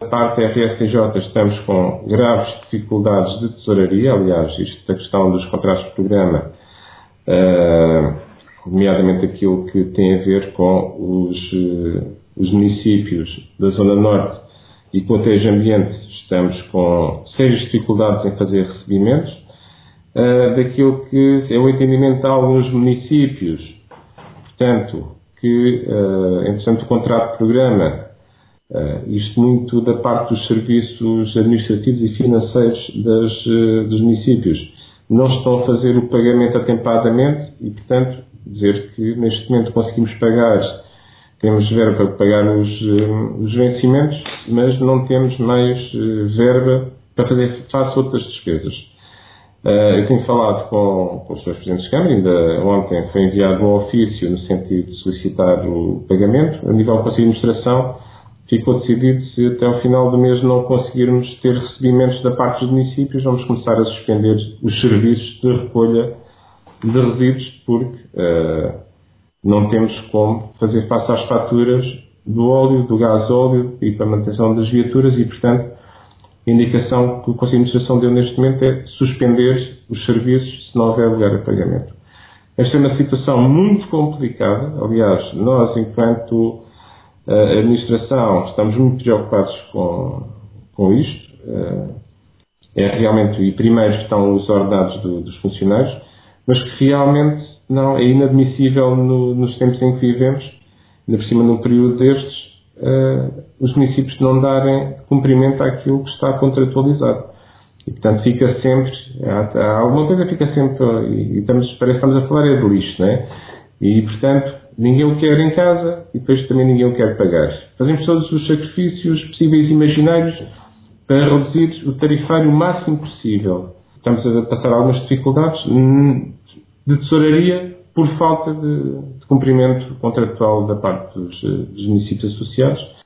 parte da RSTJ estamos com graves dificuldades de tesouraria. Aliás, isto da questão dos contratos de programa, nomeadamente aquilo que tem a ver com os municípios da Zona Norte e com o Tejo Ambiente, estamos com sérias dificuldades em fazer recebimentos. Daquilo que é o entendimento de alguns municípios, portanto, que, entretanto, o contrato de programa, isto muito da parte dos serviços administrativos e financeiros dos municípios, não estão a fazer o pagamento atempadamente e, portanto, dizer que neste momento conseguimos pagar, temos verba para pagar os vencimentos, mas não temos mais verba para fazer face a outras despesas. Eu tenho falado com os Srs. Presidentes de Câmara, ainda ontem foi enviado um ofício no sentido de solicitar o pagamento. A nível do Conselho de Administração, ficou decidido, se até ao final do mês não conseguirmos ter recebimentos da parte dos municípios, vamos começar a suspender os serviços de recolha de resíduos, porque não temos como fazer face às faturas do óleo, do gasóleo e para a manutenção das viaturas e, portanto, a indicação que o Conselho de Administração deu neste momento é suspender os serviços se não houver lugar a pagamento. Esta é uma situação muito complicada. Aliás, nós, enquanto administração, estamos muito preocupados com isto. É realmente, e primeiro estão os ordenados dos funcionários, mas que realmente não é inadmissível nos tempos em que vivemos, ainda por cima num período destes, os municípios não darem cumprimento àquilo que está contratualizado. E, portanto, fica sempre, há alguma coisa fica sempre, e parece que estamos a falar de lixo, não é? E, portanto, ninguém o quer em casa e depois também ninguém o quer pagar. Fazemos todos os sacrifícios possíveis e imaginários para reduzir o tarifário o máximo possível. Estamos a passar algumas dificuldades de tesouraria por falta de cumprimento contratual da parte dos municípios associados.